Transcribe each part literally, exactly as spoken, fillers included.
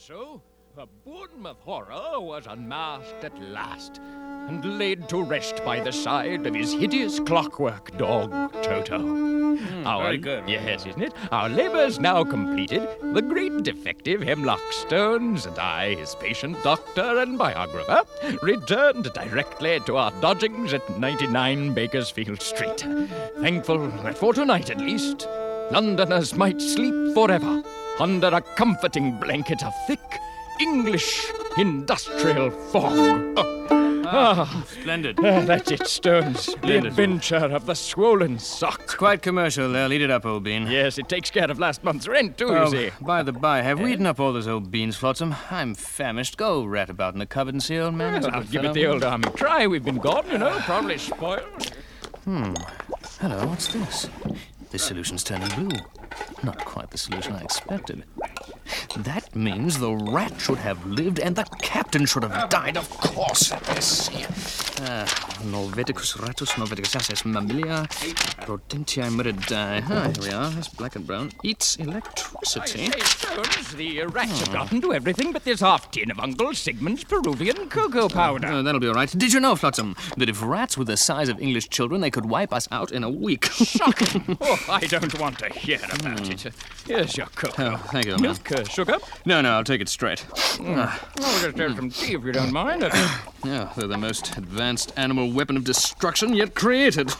so, the Bournemouth horror was unmasked at last and laid to rest by the side of his hideous clockwork dog, Toto. Mm, Our, very good. Yes, isn't it? Our labours now completed, the great detective Hemlock Stones and I, his patient doctor and biographer, returned directly to our dodgings at ninety-nine Bakersfield Street. Thankful that for tonight at least, Londoners might sleep forever under a comforting blanket of thick English industrial fog. Oh. Ah, splendid. Ah, that's it, Stones. The Splendid. adventure of the swollen sock. It's quite commercial there. Lead it up, old bean. Yes, it takes care of last month's rent, too, Oh, you see. by the by, have we eaten up all those old beans, Flotsam? I'm famished. Go rat about in the cupboard and see, old man. He's a Well, I'll good give fellow. it the old army try. We've been gone, you know, probably spoiled. Hmm. Hello, what's this? This solution's turning blue. Not quite the solution I expected. That means the rat should have lived and the captain should have died, of course. Let's see. Uh, Norveticus ratus, Norveticus ases mammalia, Rodentia muridae. Ah, here we are. It's black and brown. Eats electricity. I say, Stones, the rats have gotten to everything but this half tin of Uncle Sigmund's Peruvian cocoa powder. Oh, that'll be all right. Did you know, Flotsam, that if rats were the size of English children, they could wipe us out in a week? Shocking. Oh, I don't want to hear about it. Here's your cocoa. Oh, thank you, man. Milk, uh, sugar? No, no, I'll take it straight. Oh, we'll just have some tea if you don't mind. Yeah, they're the most advanced animal weapon of destruction yet created.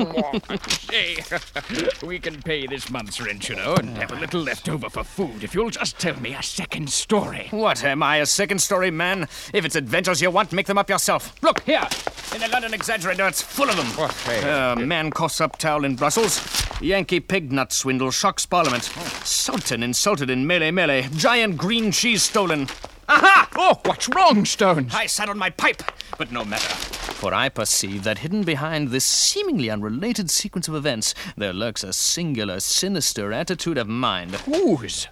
Say, we can pay this month's rent, you know, and have a little left over for food if you'll just tell me a second story. What, am I, a second-story man? If it's adventures you want, make them up yourself. Look, here, in the London Exaggerator, it's full of them. What, hey? Uh, man coughs up towel in Brussels. Yankee pig nut swindle shocks Parliament. Sultan insulted in melee melee. Giant green cheese stolen. Aha! Oh, what's wrong, Stones? I saddled my pipe, but no matter. For I perceive that hidden behind this seemingly unrelated sequence of events, there lurks a singular, sinister attitude of mind. Whose?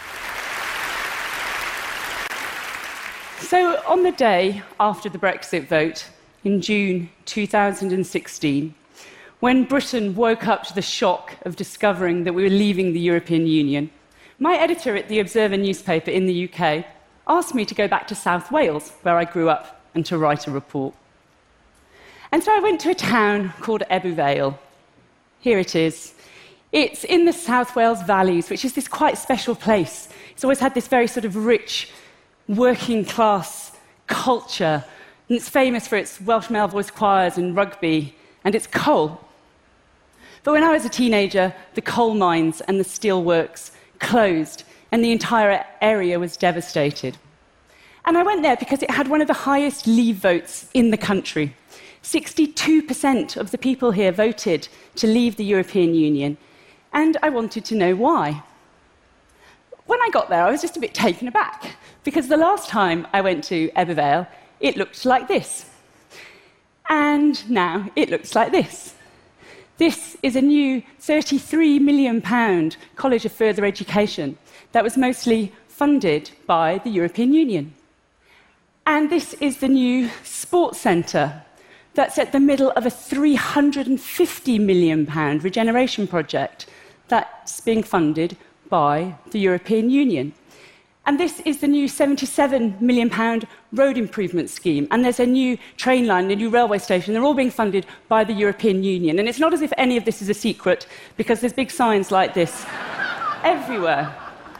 So, on the day after the Brexit vote in June two thousand sixteen, when Britain woke up to the shock of discovering that we were leaving the European Union, my editor at the Observer newspaper in the U K asked me to go back to South Wales, where I grew up, and to write a report. And so I went to a town called Ebbw Vale. Here it is. It's in the South Wales Valleys, which is this quite special place. It's always had this very sort of rich, working-class culture, and it's famous for its Welsh male voice choirs and rugby, and its coal. But when I was a teenager, the coal mines and the steelworks closed, and the entire area was devastated. And I went there because it had one of the highest leave votes in the country. sixty-two percent of the people here voted to leave the European Union, and I wanted to know why. When I got there, I was just a bit taken aback, because the last time I went to Ebbw Vale, it looked like this. And now it looks like this. This is a new thirty-three million pounds College of Further Education that was mostly funded by the European Union. And this is the new sports centre that's at the middle of a three hundred fifty million pounds regeneration project that's being funded by the European Union. And this is the new seventy-seven million pounds road improvement scheme. And there's a new train line, a new railway station. They're all being funded by the European Union. And it's not as if any of this is a secret, because there's big signs like this everywhere.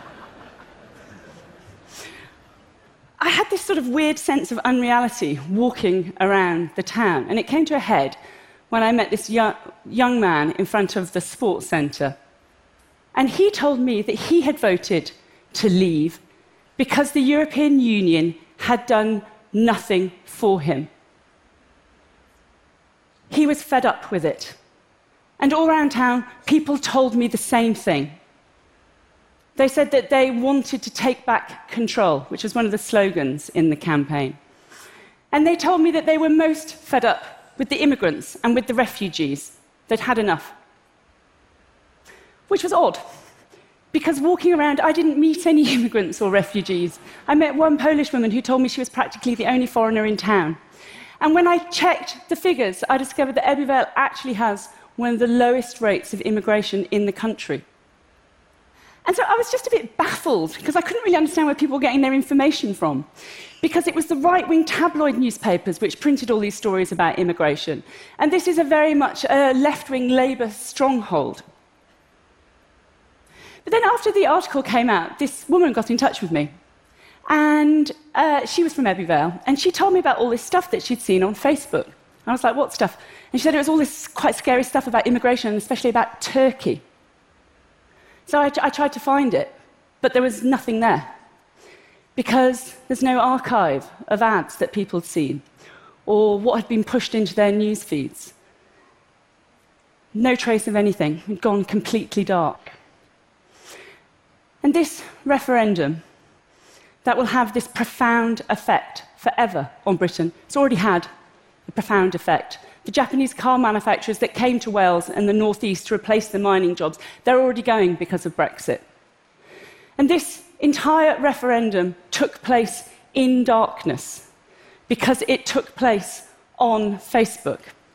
I had this sort of weird sense of unreality walking around the town. And it came to a head when I met this young, young man in front of the sports centre. And he told me that he had voted to leave because the European Union had done nothing for him. He was fed up with it. And all around town, people told me the same thing. They said that they wanted to take back control, which was one of the slogans in the campaign. And they told me that they were most fed up with the immigrants and with the refugees. They'd had enough. Which was odd, because walking around, I didn't meet any immigrants or refugees. I met one Polish woman who told me she was practically the only foreigner in town. And when I checked the figures, I discovered that Ebbw Vale actually has one of the lowest rates of immigration in the country. And so I was just a bit baffled, because I couldn't really understand where people were getting their information from. Because it was the right-wing tabloid newspapers which printed all these stories about immigration. And this is a very much a left-wing Labour stronghold. But then after the article came out, this woman got in touch with me. And uh, she was from Abbey Vale, and she told me about all this stuff that she'd seen on Facebook. I was like, what stuff? And she said it was all this quite scary stuff about immigration, and especially about Turkey. So I, I tried to find it, but there was nothing there, because there's no archive of ads that people had seen, or what had been pushed into their news feeds. No trace of anything. It had gone completely dark. And this referendum, that will have this profound effect forever on Britain. It's already had a profound effect. The Japanese car manufacturers that came to Wales and the North East to replace the mining jobs, they're already going because of Brexit. And this entire referendum took place in darkness because it took place on Facebook.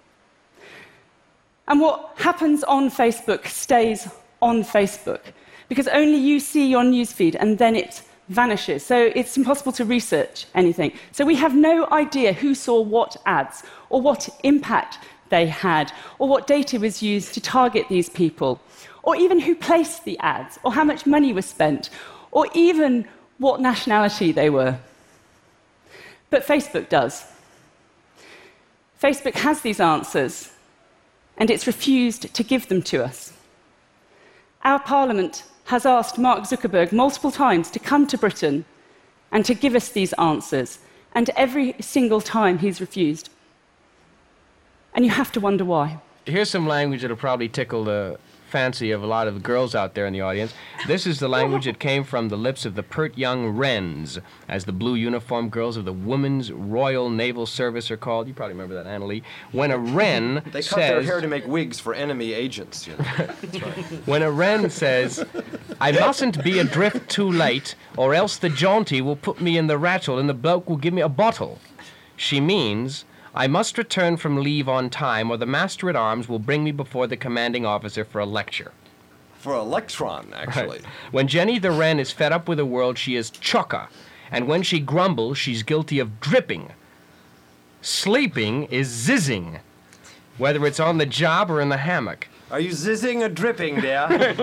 And what happens on Facebook stays on Facebook, because only you see your newsfeed and then it vanishes. So it's impossible to research anything. So we have no idea who saw what ads, or what impact they had, or what data was used to target these people, or even who placed the ads, or how much money was spent, or even what nationality they were. But Facebook does. Facebook has these answers, and it's refused to give them to us. Our Parliament has asked Mark Zuckerberg multiple times to come to Britain and to give us these answers, and every single time he's refused. And you have to wonder why. Here's some language that'll probably tickle the fancy of a lot of the girls out there in the audience. This is the language that came from the lips of the pert young Wrens, as the blue uniformed girls of the Women's Royal Naval Service are called. You probably remember that, Annalie. When a Wren They says... cut their hair to make wigs for enemy agents, you know. That's right. When a Wren says, I mustn't be adrift too late, or else the jaunty will put me in the rattle and the bloke will give me a bottle, she means... I must return from leave on time, or the master-at-arms will bring me before the commanding officer for a lecture. For a lectron, actually. Right. When Jenny the Wren is fed up with the world, she is chocker. And when she grumbles, she's guilty of dripping. Sleeping is zizzing, whether it's on the job or in the hammock. Are you zizzing or dripping, dear?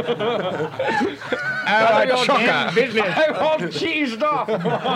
Uh, chocker. I want cheesed off.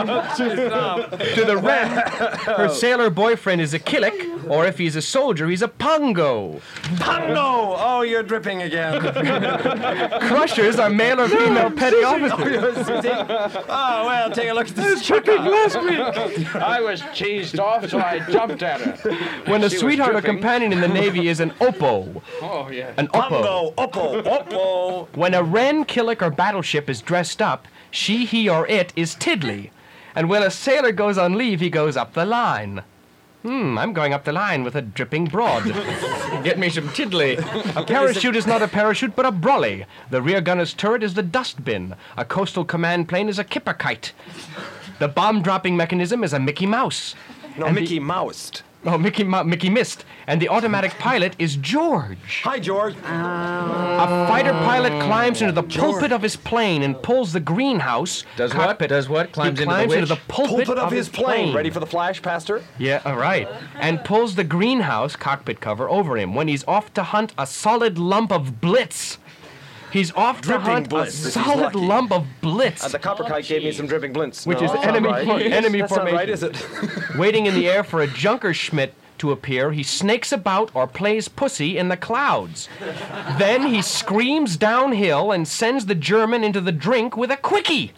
To the Wren, her sailor boyfriend is a killick, or if he's a soldier, he's a pongo. Pongo! Oh, you're dripping again. Crushers are male or female petty officers. Oh, well, take a look at this chicken. last week. I was cheesed off, so I jumped at her. When a She was sweetheart or dripping. companion in the Navy is an oppo. Oh, yeah. An oppo. Pongo, oppo, oppo. When a Wren, killick, or battleship is dressed up, she, he, or it is tiddly. And when a sailor goes on leave, he goes up the line. Hmm, I'm going up the line with a dripping broad. Get me some tiddly. A parachute is not a parachute, but a brolly. The rear gunner's turret is the dustbin. A coastal command plane is a kipper kite. The bomb-dropping mechanism is a Mickey Mouse. No, And the- Mickey Moused. Oh, Mickey, Mo- Mickey missed. And the automatic pilot is George. Hi, George. A fighter pilot climbs into the pulpit of his plane and pulls the greenhouse. Does what? cockpit. Does what? Climbs he into the climbs into which? the pulpit, Pulpit of his plane. Ready for the flash, Pastor? Yeah, all right. And pulls the greenhouse cockpit cover over him when he's off to hunt a solid lump of blitz. He's off Dripping to hunt blitz, a if he's solid lucky. lump of blitz, Uh, the copper kite gave me some dripping blints. which No, is that's not enemy, right. for- enemy That's formation. not right, is it? Waiting in the air for a Junkerschmidt to appear, he snakes about or plays pussy in the clouds. Then he screams downhill and sends the German into the drink with a quickie.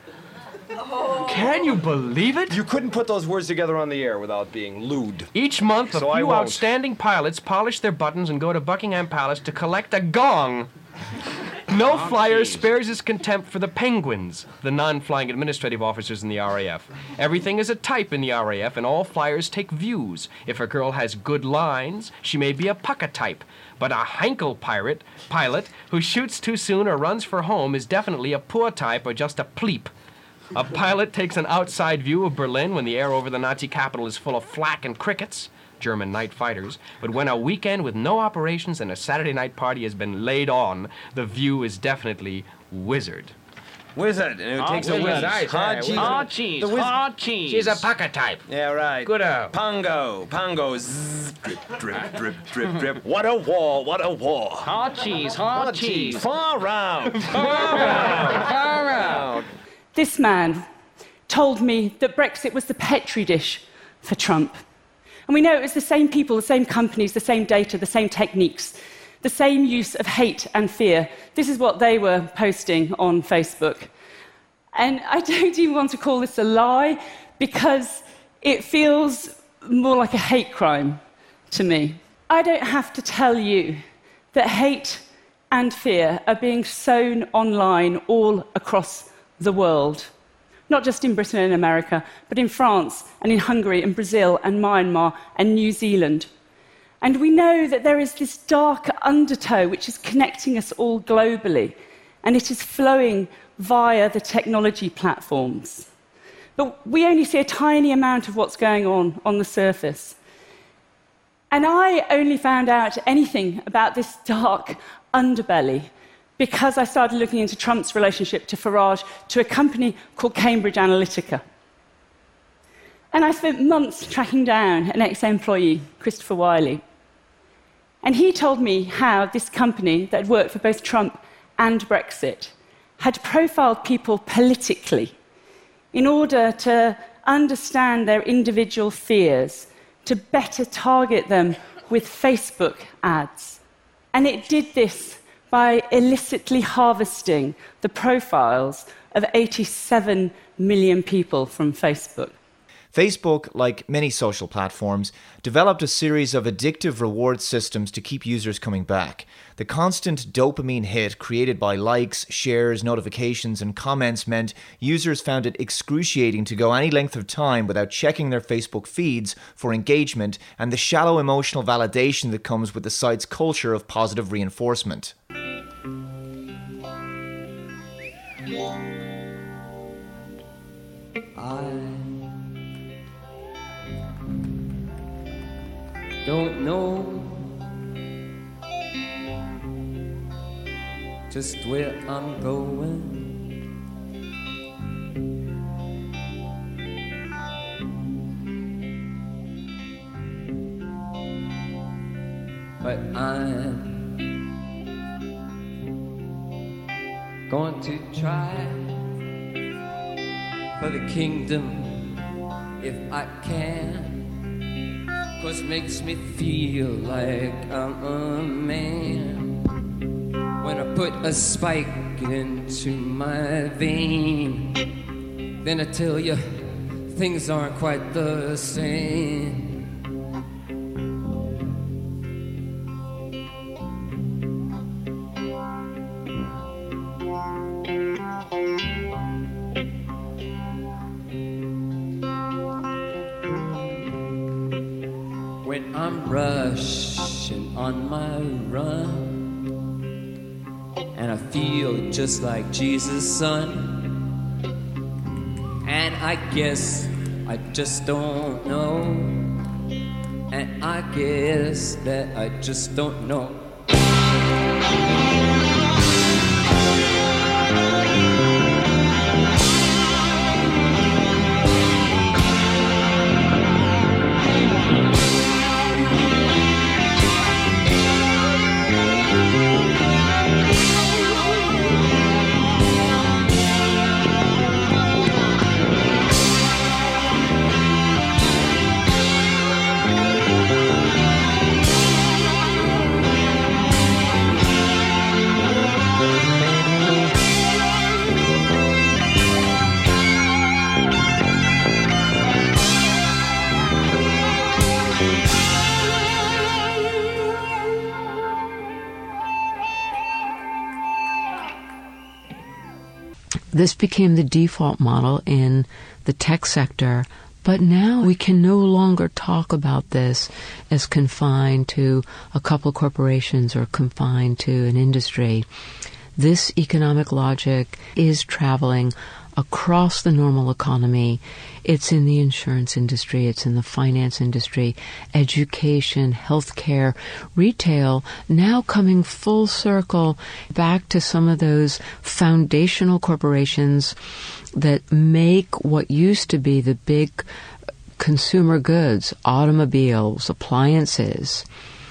Can you believe it? You couldn't put those words together on the air without being lewd. Each month, a So I few won't. outstanding pilots polish their buttons and go to Buckingham Palace to collect a gong. No flyer spares his contempt for the penguins, the non-flying administrative officers in the R A F. Everything is a type in the R A F, and all flyers take views. If a girl has good lines, she may be a pucka type. But a Heinkel pirate, pilot who shoots too soon or runs for home is definitely a poor type or just a pleep. A pilot takes an outside view of Berlin when the air over the Nazi capital is full of flak and crickets, German night fighters, but when a weekend with no operations and a Saturday night party has been laid on, the view is definitely wizard. Wizard. And it takes a wizard. wizard. Nice, Hard yeah, cheese. hard cheese. The wiz- Hard cheese. She's a pocket type. Yeah, right. Good out. Pongo. Pongo. Zzz, drip, drip, drip, drip, drip. What a war. What a war. Hard cheese, hard What a cheese. Far out. Far out. This man told me that Brexit was the petri dish for Trump. And we know it was the same people, the same companies, the same data, the same techniques, the same use of hate and fear. This is what they were posting on Facebook. And I don't even want to call this a lie because it feels more like a hate crime to me. I don't have to tell you that hate and fear are being sown online all across the world. Not just in Britain and America, but in France and in Hungary and Brazil and Myanmar and New Zealand. And we know that there is this dark undertow which is connecting us all globally, and it is flowing via the technology platforms. But we only see a tiny amount of what's going on on the surface. And I only found out anything about this dark underbelly because I started looking into Trump's relationship to Farage, to a company called Cambridge Analytica. And I spent months tracking down an ex-employee, Christopher Wiley. And he told me how this company that had worked for both Trump and Brexit had profiled people politically in order to understand their individual fears, to better target them with Facebook ads. And it did this by illicitly harvesting the profiles of eighty-seven million people from Facebook. Facebook, like many social platforms, developed a series of addictive reward systems to keep users coming back. The constant dopamine hit created by likes, shares, notifications, and comments meant users found it excruciating to go any length of time without checking their Facebook feeds for engagement and the shallow emotional validation that comes with the site's culture of positive reinforcement. I don't know just where I'm going, but I'm going to try for the kingdom if I can. 'Cause it makes me feel like I'm a man when I put a spike into my vein. Then I tell you, things aren't quite the same. When I'm rushing on my run and I feel just like Jesus' son, and I guess I just don't know, and I guess that I just don't know. This became the default model in the tech sector, but now we can no longer talk about this as confined to a couple corporations or confined to an industry. This economic logic is traveling across the normal economy. It's in the insurance industry, it's in the finance industry, education, healthcare, retail, now coming full circle back to some of those foundational corporations that make what used to be the big consumer goods, automobiles, appliances.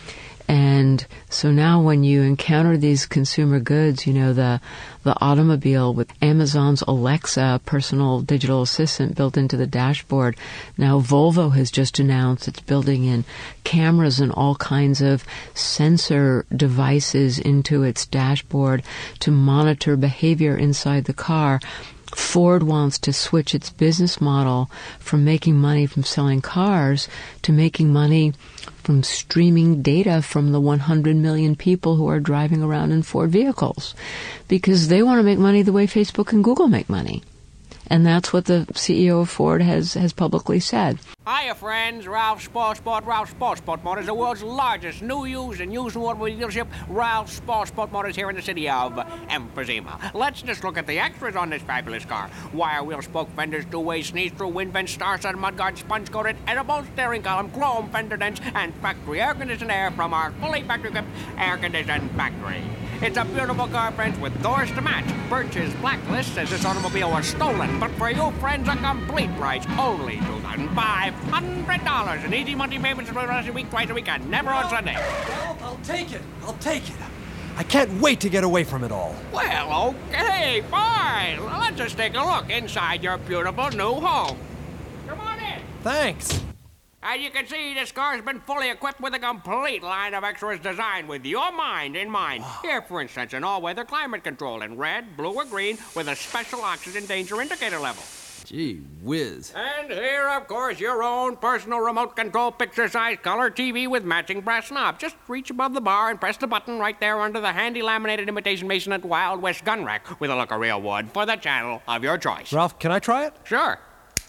And so now when you encounter these consumer goods, you know, the the automobile with Amazon's Alexa personal digital assistant built into the dashboard. Now Volvo has just announced it's building in cameras and all kinds of sensor devices into its dashboard to monitor behavior inside the car. Ford wants to switch its business model from making money from selling cars to making money from streaming data from the one hundred million people who are driving around in Ford vehicles, because they want to make money the way Facebook and Google make money. And that's what the C E O of Ford has, has publicly said. Hiya, friends. Ralph Sportsport. Ralph Sportsport Motors, the world's largest new, used, and used automobile dealership. Ralph Sportsport Motors here in the city of Emphysema. Let's just look at the extras on this fabulous car. Wire wheel spoke fenders, two-way sneeze-through, wind vents, star-studded mudguard, sponge-coated, edible steering column, chrome fender dents, and factory air-conditioned air from our fully factory-equipped air-conditioned factory. It's a beautiful car, friends, with doors to match. Birch's Blacklist says this automobile was stolen, but for you, friends, a complete price, only two thousand five hundred dollars. And easy monthly payments for the rest of the week, twice a week, and never on Sunday. Well, I'll take it. I'll take it. I can't wait to get away from it all. Well, okay, fine. Let's just take a look inside your beautiful new home. Come on in. Thanks. As you can see, this car's been fully equipped with a complete line of extras designed with your mind in mind. Here, for instance, an all-weather climate control in red, blue, or green with a special oxygen danger indicator level. Gee whiz. And here, of course, your own personal remote control picture-size color T V with matching brass knob. Just reach above the bar and press the button right there under the handy laminated imitation mason at Wild West gun rack with a look of real wood for the channel of your choice. Ralph, can I try it? Sure.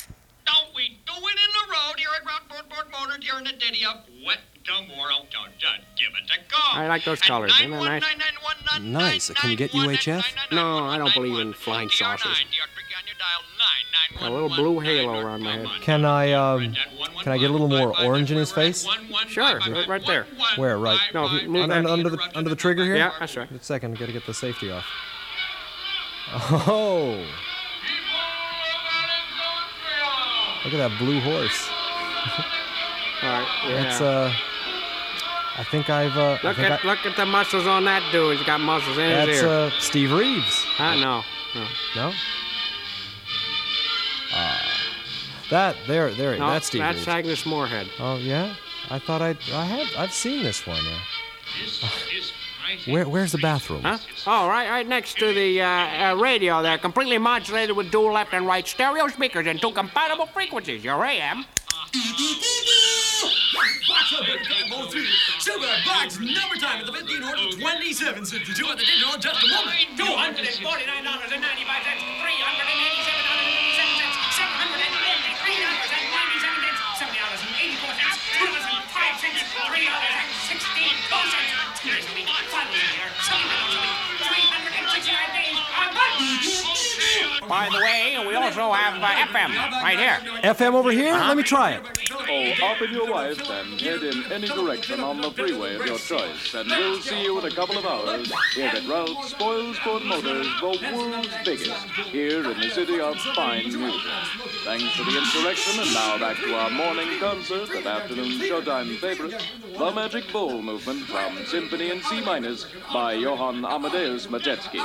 Don't we do it in the road here at Rockport Motor during the ditty of Wet Tomorrow? Don't give it a go. I like those colors. Isn't that nice? Nice. Can you get U H F? No, I don't believe in flying saucers. A little blue halo around my head. Can I, um, can I get a little more orange in his face? Sure, right, right there. Where, right? No, if you move Un- that. under the under the trigger here? Yeah, that's right. Wait a second, gotta get the safety off. Oh! Look at that blue horse. All right, yeah. That's, uh, I think I've, uh... Look I think at I, look at the muscles on that dude. He's got muscles in his That's, ear. uh, Steve Reeves. Huh? No, no. No? Uh, that, there, there, No, that's Steve that's Reeves. Agnes Moorehead. Oh, yeah? I thought I'd, I had, I've seen this one. Uh, where, where's the bathroom? Huh? Oh, right, right next to the uh, uh, radio there, completely modulated with dual left and right stereo speakers and two compatible frequencies. Your A M. Silver box number time at the fifteen order twenty-seven sixty-two at the digital just a moment. two hundred forty-nine dollars and ninety-five cents, three hundred eighty-seven dollars and fifty-seven cents, seven hundred fifty-three dollars and ninety-seven cents, seventy dollars and eighty-four cents, two dollars and five cents, three dollars and sixty-two cents. Here's the week, five days a year, seven dollars a week, three hundred sixty-nine days a month. By the way, we also have uh, F M right here. F M over here? Let me try it. Oh, up in your wife and head in any direction on the freeway of your choice. And we'll see you in a couple of hours here at Ralph Spoil Sport Motors, the world's biggest, here in the city of fine music. Thanks for the insurrection, and now back to our morning concert and afternoon showtime favorite, the Magic Bowl Movement from Symphony in C minus by Johann Amadeus Matetsky.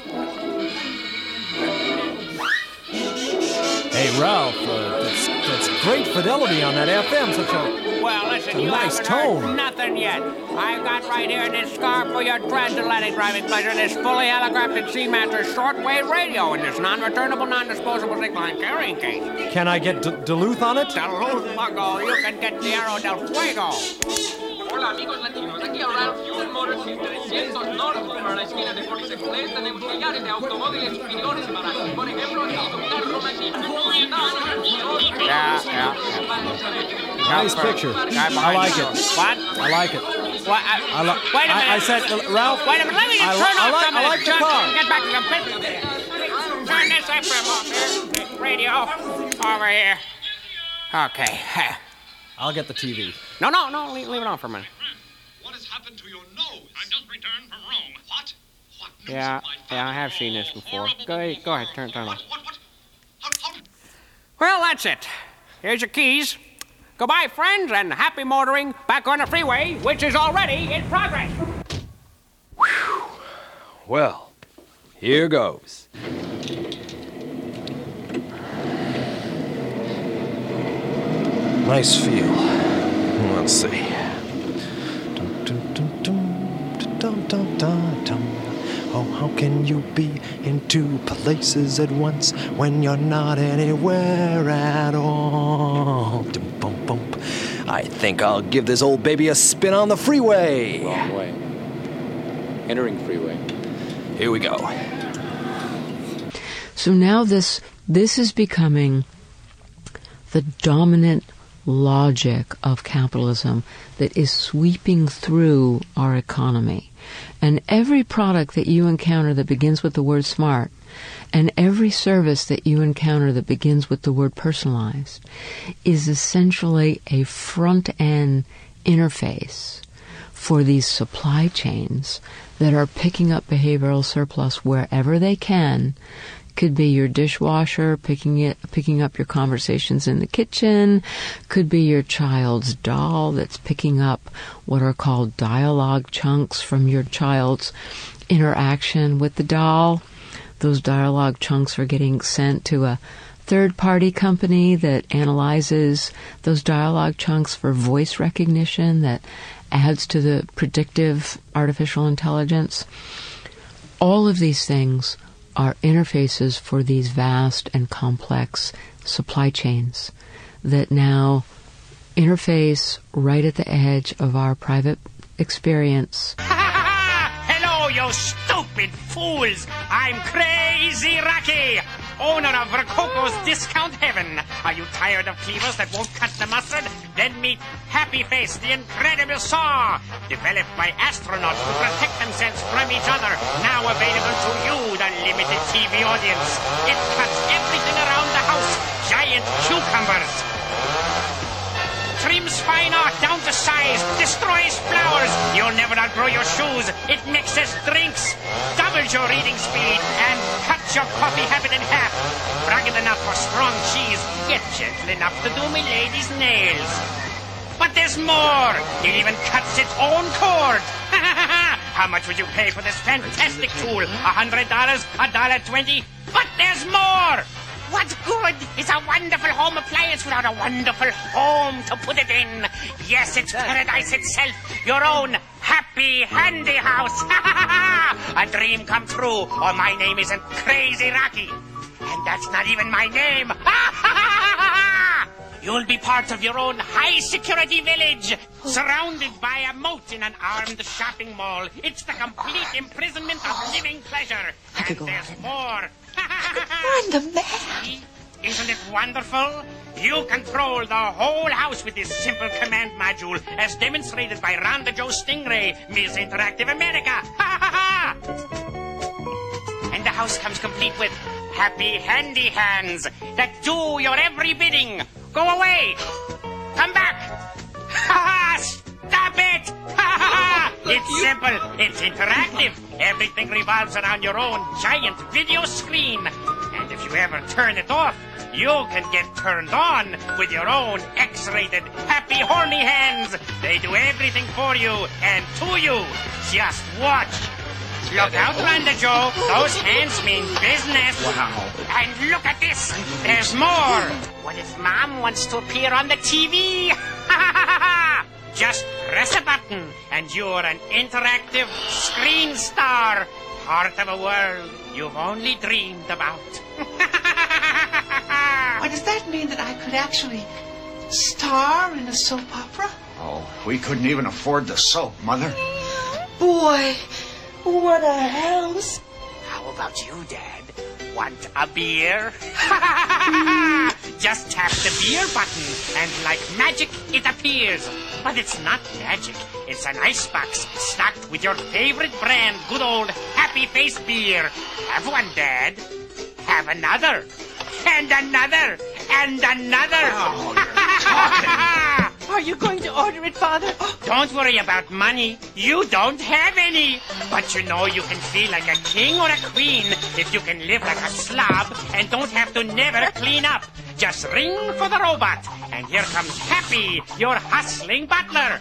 Hey, Ralph, uh, that's, that's great fidelity on that F M. Such a, Well, listen, such a you nice haven't tone. heard nothing yet. I've got right here this scar for your transatlantic driving pleasure, this fully holographic Seamaster shortwave radio in this non-returnable, non-disposable six-line carrying case. Can I get D- Duluth on it? Duluth, Mago, you can get Tierra del Fuego. Hola amigos latinos, aquí a Ralph Fuel Motors en trescientos North para la esquina de Force Place tenemos millares de automóviles superiores para, por ejemplo, el carro Yeah, yeah. Nice picture. I like it. What? I like it. What? I, I li- wait a minute. I, I said, uh, Ralph. Wait a minute. Let me just I li- turn I off like- some I of like this the junk car. and get back to the business. turn this F M off here. Radio, over here. Okay. I'll get the T V. No, no, no, leave, leave it on for a minute. What has happened to your nose? I've just returned from Rome. What? What news? Yeah, yeah, I have seen this before. Go ahead, go ahead, turn, turn it on. Well, that's it. Here's your keys. Goodbye, friends, and happy motoring back on the freeway, which is already in progress. Well, here goes. Nice feel. Let's see. Oh, how can you be in two places at once when you're not anywhere at all? I think I'll give this old baby a spin on the freeway. Wrong way. Entering freeway. Here we go. So now this this is becoming the dominant logic of capitalism that is sweeping through our economy. And every product that you encounter that begins with the word smart, and every service that you encounter that begins with the word personalized, is essentially a front-end interface for these supply chains that are picking up behavioral surplus wherever they can. Could be your dishwasher picking it, picking up your conversations in the kitchen. Could be your child's doll that's picking up what are called dialogue chunks from your child's interaction with the doll. Those dialogue chunks are getting sent to a third-party company that analyzes those dialogue chunks for voice recognition that adds to the predictive artificial intelligence. All of these things are interfaces for these vast and complex supply chains that now interface right at the edge of our private experience. Hello, you stupid fools! I'm Crazy Rocky, owner of Rococo's Discount Heaven. Are you tired of cleavers that won't cut the mustard? Then meet Happy Face, the incredible saw, developed by astronauts to protect themselves from each other. Now available to you, the limited T V audience. It cuts everything around the house. Giant cucumbers. Trims fine art down to size, destroys flowers. You'll never outgrow your shoes. It mixes drinks, doubles your reading speed, and cuts your coffee habit in half. Rugged enough for strong cheese, yet gentle enough to do me lady's nails. But there's more. It even cuts its own cord. How much would you pay for this fantastic tool? A hundred dollars? A dollar twenty? But there's more. What good is a wonderful home appliance without a wonderful home to put it in? Yes, it's paradise itself. Your own happy handy house. A dream come true, or my name isn't Crazy Rocky. And that's not even my name. You'll be part of your own high-security village, surrounded by a moat in an armed shopping mall. It's the complete imprisonment of living pleasure. I could go There's on. more. I'm the man. Isn't it wonderful? You control the whole house with this simple command module, as demonstrated by Rhonda Joe Stingray, Miss Interactive America. And the house comes complete with happy handy hands that do your every bidding. Go away! Come back! Ha ha! Stop it! Ha ha! It's simple. It's interactive. Everything revolves around your own giant video screen. And if you ever turn it off, you can get turned on with your own X-rated happy horny hands. They do everything for you and to you. Just watch. Look out, Rhonda Joe. Those hands mean business. Wow. And look at this. There's more. What if Mom wants to appear on the T V? Just press a button, and you're an interactive screen star. Part of a world you've only dreamed about. Why, does that mean that I could actually star in a soap opera? Oh, we couldn't even afford the soap, Mother. Boy, what a house. How about you, Dad? Want a beer? Just tap the beer button, and like magic, it appears. But it's not magic. It's an icebox stocked with your favorite brand, good old Happy Face beer. Have one, Dad. have another, and another, and another. Oh, are you going to order it, Father? Don't worry about money. You don't have any. But you know you can feel like a king or a queen if you can live like a slob and don't have to never clean up. Just ring for the robot, and here comes Happy, your hustling butler.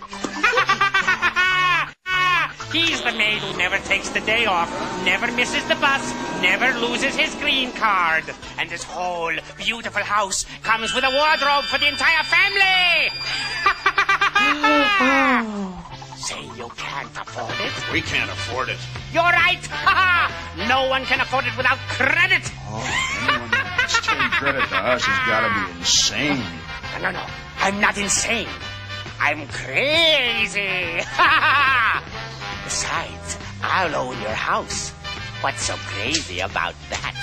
He's the maid who never takes the day off, never misses the bus, never loses his green card. And this whole beautiful house comes with a wardrobe for the entire family. Say you can't afford it? We can't afford it. You're right. No one can afford it without credit. Oh, anyone that's taking credit to us has got to be insane. No, no, no. I'm not insane. I'm crazy. Besides, I'll own your house. What's so crazy about that?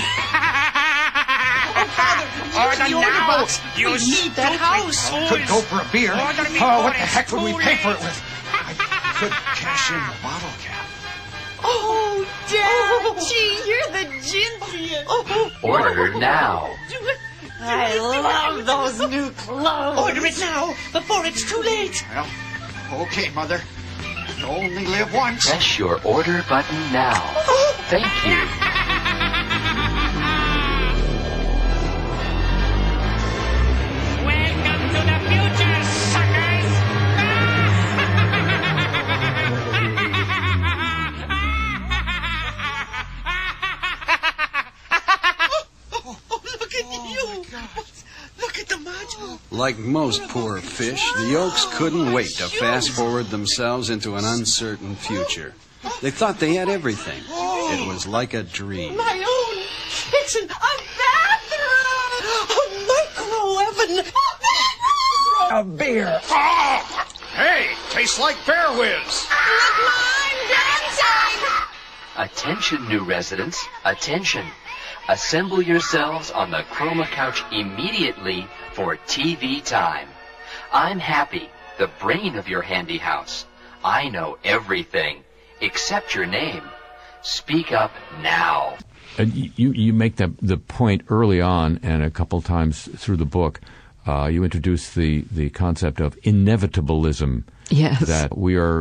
Oh, Father, Order use the order now. box. You We need that stupid house. fools. Could go for a beer. Order Oh, before what the it's heck would we too pay for it late. with? I could cash in the bottle cap. Oh, Dad, gee, you're the ginsiest. Oh, Order now. I love those new clothes. Order it now, before it's too late. Well, okay, Mother. You only live once. Press your order button now. Thank you. Welcome to the future, suckers! Look at you. Look at the module. Like most poor fish, the Oaks couldn't wait to fast-forward themselves into an uncertain future. They thought they had everything. It was like a dream. My own kitchen, a bathroom, a micro oven, a beer. Hey, tastes like Bear Whiz. Attention, new residents. Attention. Assemble yourselves on the Chroma Couch immediately for T V time. I'm Happy, the brain of your handy house. I know everything, except your name. Speak up now. Uh, you you make the the point early on, and a couple times through the book, uh, you introduce the the concept of inevitablism. Yes. That we are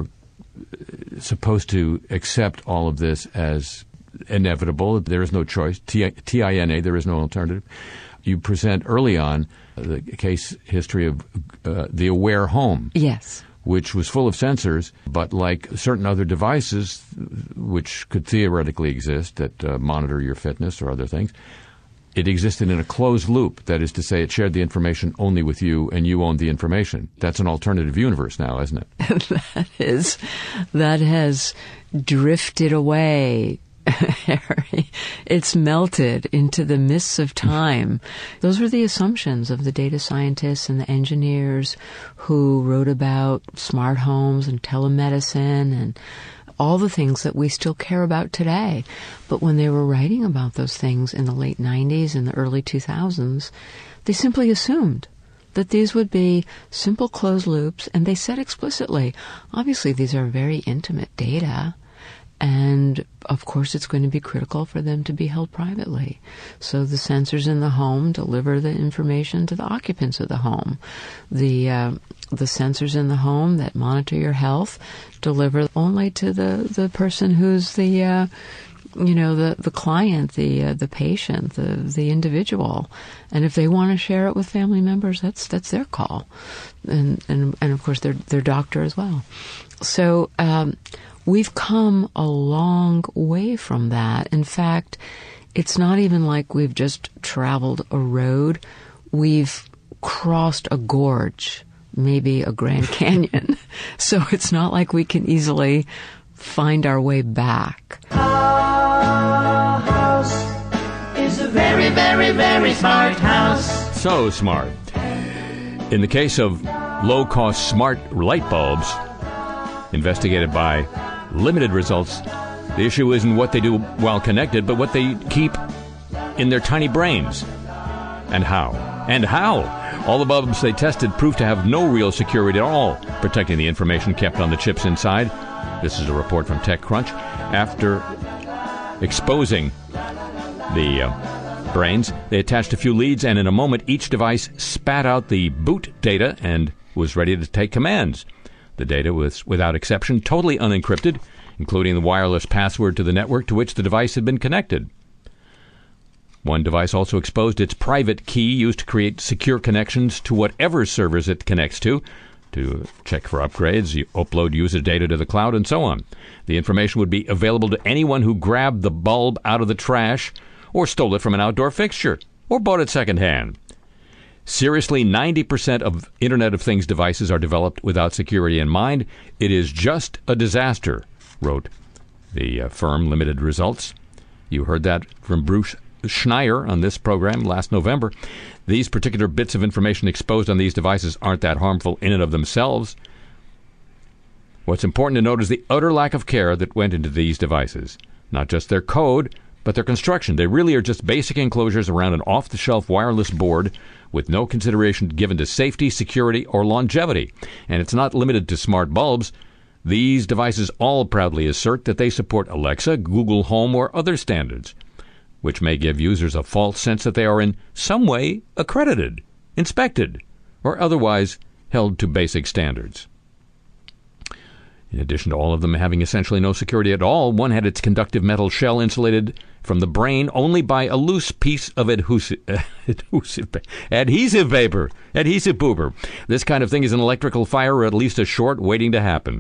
supposed to accept all of this as inevitable. There is no choice. T- T I N A, there is no alternative. You present early on the case history of uh, the Aware home. Yes. Which was full of sensors, but like certain other devices, which could theoretically exist that uh, monitor your fitness or other things, it existed in a closed loop. That is to say, it shared the information only with you, and you owned the information. That's an alternative universe now, isn't it? That is, that has drifted away. Harry, it's melted into the mists of time. Those were the assumptions of the data scientists and the engineers who wrote about smart homes and telemedicine and all the things that we still care about today. But when they were writing about those things in the late nineties and the early two thousands, they simply assumed that these would be simple closed loops, and they said explicitly, obviously these are very intimate data. And, of course, it's going to be critical for them to be held privately. So the sensors in the home deliver the information to the occupants of the home. The uh, the sensors in the home that monitor your health deliver only to the, the person who's the, uh, you know, the, the client, the uh, the patient, the the individual. And if they want to share it with family members, that's that's their call. And, and, and of course, their, their doctor as well. So... Um, We've come a long way from that. In fact, it's not even like we've just traveled a road. We've crossed a gorge, maybe a Grand Canyon. So it's not like we can easily find our way back. Our house is a very, very, very smart house. So smart. In the case of low-cost smart light bulbs, investigated by Limited Results, the issue isn't what they do while connected, but what they keep in their tiny brains. And how. And how. All the bulbs they tested proved to have no real security at all, protecting the information kept on the chips inside. This is a report from TechCrunch. After exposing the uh, brains. They attached a few leads, and in a moment, each device spat out the boot data and was ready to take commands. The data was, without exception, totally unencrypted, including the wireless password to the network to which the device had been connected. One device also exposed its private key used to create secure connections to whatever servers it connects to, to check for upgrades, you upload user data to the cloud, and so on. The information would be available to anyone who grabbed the bulb out of the trash or stole it from an outdoor fixture or bought it secondhand. Seriously, ninety percent of Internet of Things devices are developed without security in mind. It is just a disaster, wrote the uh, firm Limited Results. You heard that from Bruce Schneier on this program last November. These particular bits of information exposed on these devices aren't that harmful in and of themselves. What's important to note is the utter lack of care that went into these devices. Not just their code, but their construction. They really are just basic enclosures around an off-the-shelf wireless board with no consideration given to safety, security, or longevity. And it's not limited to smart bulbs. These devices all proudly assert that they support Alexa, Google Home, or other standards, which may give users a false sense that they are in some way accredited, inspected, or otherwise held to basic standards. In addition to all of them having essentially no security at all, one had its conductive metal shell insulated from the brain only by a loose piece of adhesive, adhesive, adhesive paper. Adhesive pooper. This kind of thing is an electrical fire or at least a short waiting to happen.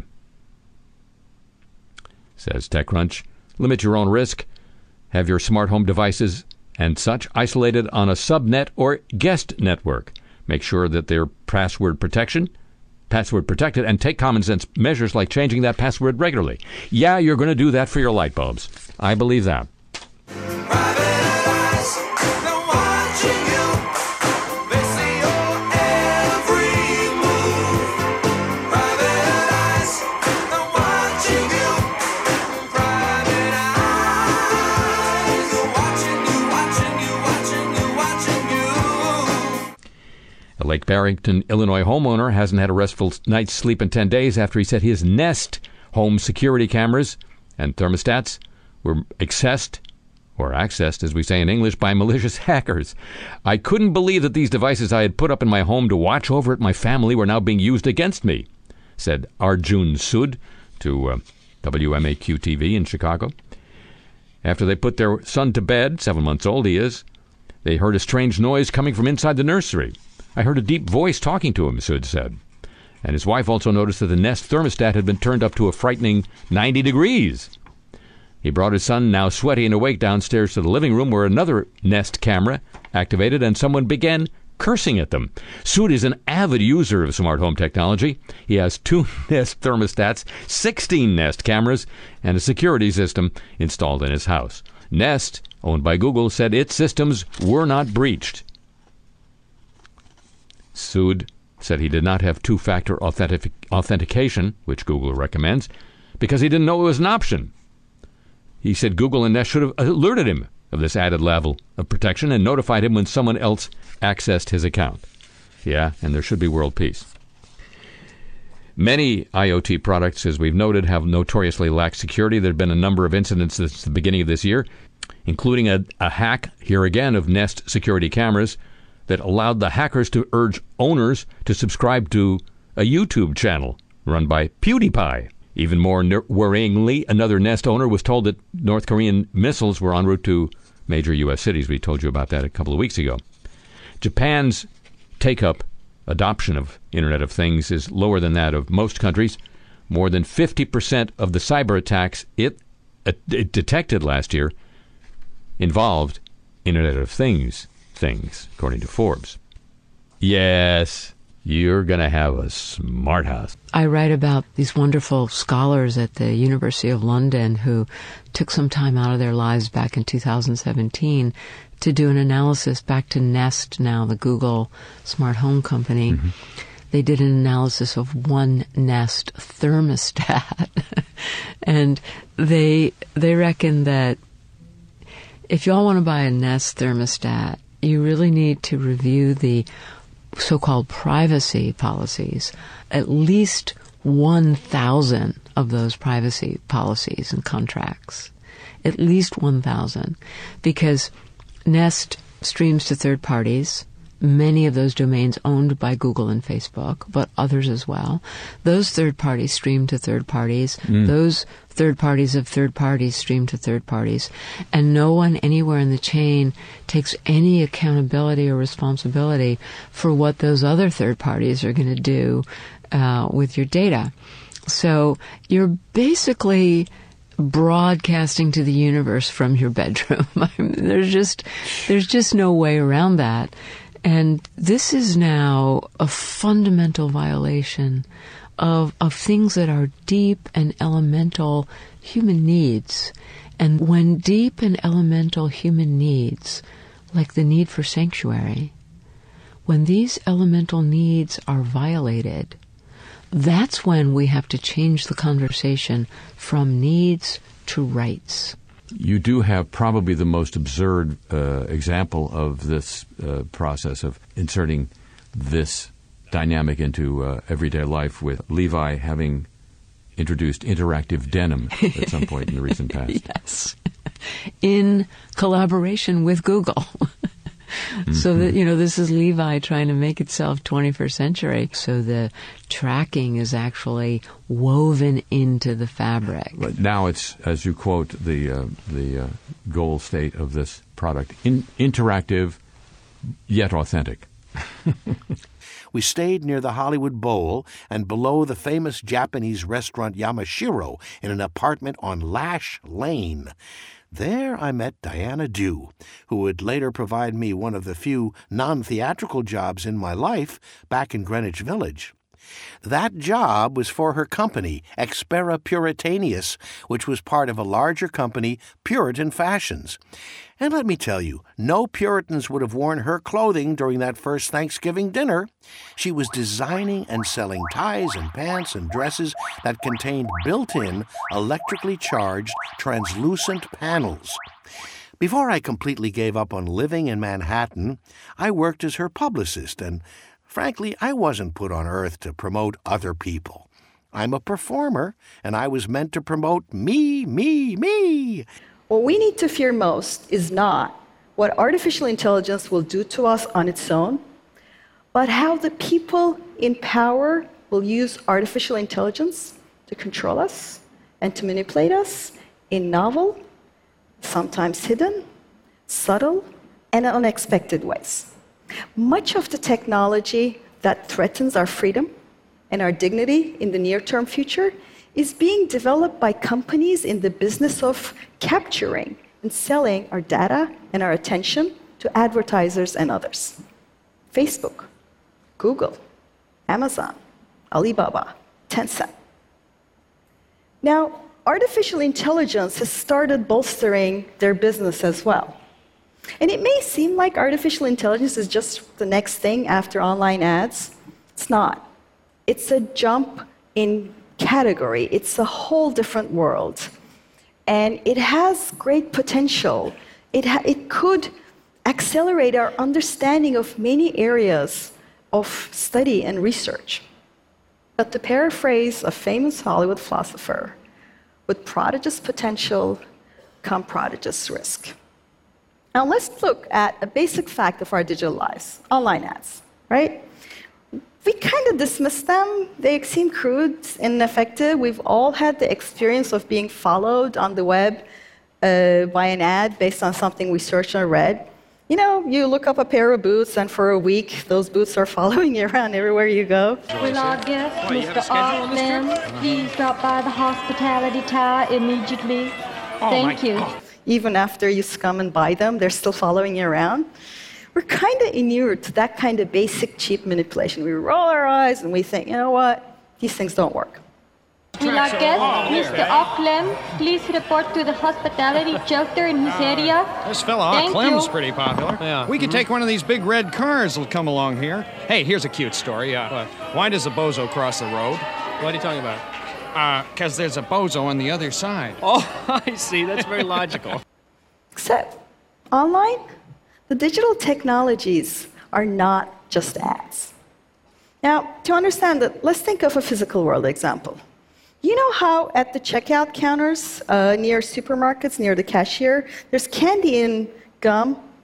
Says TechCrunch. Limit your own risk. Have your smart home devices and such isolated on a subnet or guest network. Make sure that they're password protection, password protected, and take common sense measures like changing that password regularly. Yeah, you're going to do that for your light bulbs. I believe that. A Lake Barrington, Illinois homeowner hasn't had a restful night's sleep in ten days after he said his Nest home security cameras and thermostats were accessed, or accessed, as we say in English, by malicious hackers. I couldn't believe that these devices I had put up in my home to watch over at my family were now being used against me, said Arjun Sood to uh, W M A Q T V in Chicago. After they put their son to bed, seven months old he is, they heard a strange noise coming from inside the nursery. I heard a deep voice talking to him, Sood said. And his wife also noticed that the Nest thermostat had been turned up to a frightening ninety degrees. He brought his son, now sweaty and awake, downstairs to the living room where another Nest camera activated and someone began cursing at them. Sood is an avid user of smart home technology. He has two Nest thermostats, sixteen Nest cameras, and a security system installed in his house. Nest, owned by Google, said its systems were not breached. Sood said he did not have two-factor authentic- authentication, which Google recommends, because he didn't know it was an option. He said Google and Nest should have alerted him of this added level of protection and notified him when someone else accessed his account. Yeah, and there should be world peace. Many IoT products, as we've noted, have notoriously lacked security. There have been a number of incidents since the beginning of this year, including a, a hack, here again, of Nest security cameras that allowed the hackers to urge owners to subscribe to a YouTube channel run by PewDiePie. Even more worryingly, another Nest owner was told that North Korean missiles were en route to major U S cities. We told you about that a couple of weeks ago. Japan's take-up, adoption of Internet of Things is lower than that of most countries. More than fifty percent of the cyber attacks it, it detected last year involved Internet of Things. things, according to Forbes. Yes, you're going to have a smart house. I write about these wonderful scholars at the University of London who took some time out of their lives back in two thousand seventeen to do an analysis back to Nest, now the Google smart home company. Mm-hmm. They did an analysis of one Nest thermostat. And they they reckon that if you all want to buy a Nest thermostat, you really need to review the so-called privacy policies, at least one thousand of those privacy policies and contracts, at least one thousand, because Nest streams to third parties. Many of those domains owned by Google and Facebook, but others as well. Those third parties stream to third parties. Mm. Those third parties of third parties stream to third parties. And no one anywhere in the chain takes any accountability or responsibility for what those other third parties are going to do uh, with your data. So you're basically broadcasting to the universe from your bedroom. I mean, there's just there's just no way around that. And this is now a fundamental violation of of things that are deep and elemental human needs. And when deep and elemental human needs, like the need for sanctuary, when these elemental needs are violated, that's when we have to change the conversation from needs to rights. You do have probably the most absurd uh, example of this uh, process of inserting this dynamic into uh, everyday life, with Levi having introduced interactive denim at some point in the recent past. Yes. In collaboration with Google. Mm-hmm. So that, you know, this is Levi trying to make itself twenty-first century. So the tracking is actually woven into the fabric. But now it's, as you quote the uh, the uh, goal state of this product, in, interactive yet authentic. We stayed near the Hollywood Bowl and below the famous Japanese restaurant Yamashiro in an apartment on Lash Lane. There I met Diana Dew, who would later provide me one of the few non-theatrical jobs in my life back in Greenwich Village. That job was for her company, Expera Puritanius, which was part of a larger company, Puritan Fashions. And let me tell you, no Puritans would have worn her clothing during that first Thanksgiving dinner. She was designing and selling ties and pants and dresses that contained built-in, electrically charged, translucent panels. Before I completely gave up on living in Manhattan, I worked as her publicist, and frankly, I wasn't put on earth to promote other people. I'm a performer, and I was meant to promote me, me, me. What we need to fear most is not what artificial intelligence will do to us on its own, but how the people in power will use artificial intelligence to control us and to manipulate us in novel, sometimes hidden, subtle, and unexpected ways. Much of the technology that threatens our freedom and our dignity in the near-term future is being developed by companies in the business of capturing and selling our data and our attention to advertisers and others. Facebook, Google, Amazon, Alibaba, Tencent. Now, artificial intelligence has started bolstering their business as well. And it may seem like artificial intelligence is just the next thing after online ads. It's not. It's a jump in category. It's a whole different world. And it has great potential. It, ha- it could accelerate our understanding of many areas of study and research. But to paraphrase a famous Hollywood philosopher, with prodigious potential come prodigious risk. Now let's look at a basic fact of our digital lives, online ads, right? We kind of dismiss them. They seem crude and ineffective. We've all had the experience of being followed on the web uh, by an ad based on something we searched or read. You know, you look up a pair of boots, and for a week, those boots are following you around everywhere you go. Will our guest, Mister Auckland, please drop by the hospitality tower immediately? Oh, Thank you. God. Even after you scum and buy them, they're still following you around. We're kind of inured to that kind of basic, cheap manipulation. We roll our eyes and we think, you know what? These things don't work. Will our guest, Mister Auckland, please report to the hospitality shelter in his area? This fella Thank Auckland's you. pretty popular. Yeah. We could take one of these big red cars that'll come along here. Hey, here's a cute story. Uh, why does a bozo cross the road? What are you talking about? Uh, because there's a bozo on the other side. Oh, I see. That's very logical. Except, online, the digital technologies are not just ads. Now, to understand that, let's think of a physical world example. You know how at the checkout counters uh, near supermarkets, near the cashier, there's candy and gum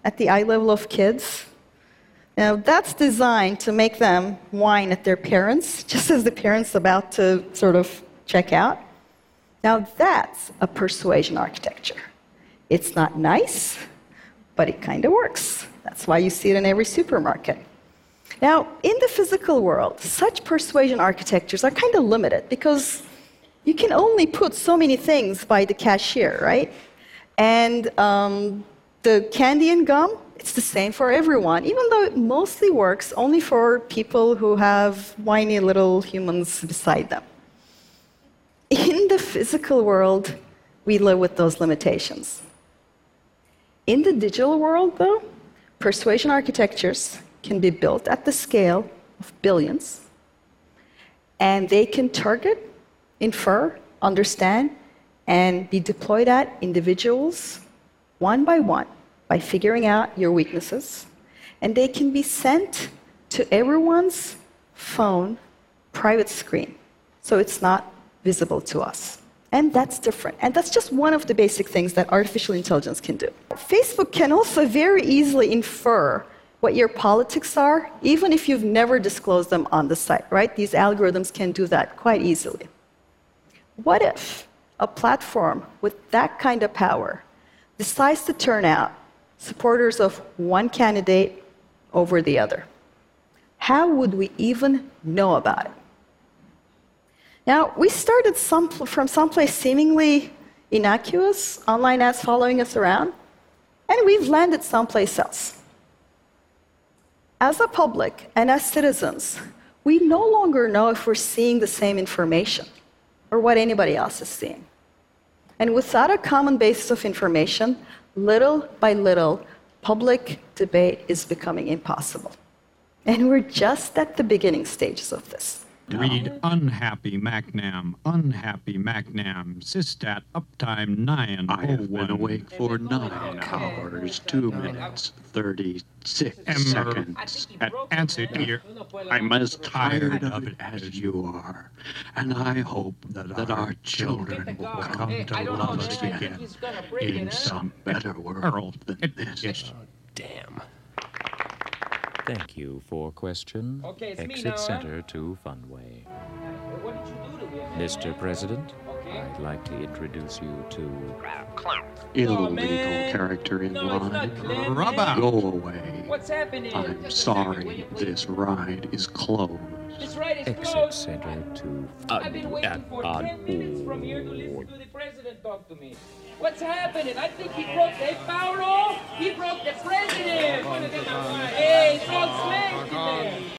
at the eye level of kids. Now, that's designed to make them whine at their parents, just as the parent's about to sort of check out. Now, that's a persuasion architecture. It's not nice, but it kind of works. That's why you see it in every supermarket. Now, in the physical world, such persuasion architectures are kind of limited because you can only put so many things by the cashier, right? And um, the candy and gum, it's the same for everyone, even though it mostly works only for people who have whiny little humans beside them. In the physical world, we live with those limitations. In the digital world, though, persuasion architectures can be built at the scale of billions, and they can target, infer, understand, and be deployed at individuals one by one by figuring out your weaknesses. And they can be sent to everyone's phone private screen, so it's not visible to us. And that's different. And that's just one of the basic things that artificial intelligence can do. Facebook can also very easily infer what your politics are, even if you've never disclosed them on the site, right? These algorithms can do that quite easily. What if a platform with that kind of power decides to turn out supporters of one candidate over the other? How would we even know about it? Now, we started some, from someplace seemingly innocuous, online ads following us around, and we've landed someplace else. As a public and as citizens, we no longer know if we're seeing the same information or what anybody else is seeing. And without a common basis of information, little by little, public debate is becoming impossible. And we're just at the beginning stages of this. Read unhappy MacNam, unhappy MacNam, Systat uptime nine. I have been awake for nine hours, two minutes, thirty-six seconds. At answer here, I'm as tired of it as you are. And I hope that, that our children will come to love us again in some better world than this. Damn. Thank you for question. Okay, it's me Exit now, huh? center to Funway. What did you do to him? Mister President, Okay. I'd like to introduce you to Illegal man. character in No, it's line. not Glenn, Rub man. out. Go away. What's happening? I'm sorry, this ride is closed. This ride is Exit closed. center to I've been waiting for ten minutes from here to listen to the president talk to me. What's happening? I think he broke the power off. He broke the president. Hey, it's all smashed in there.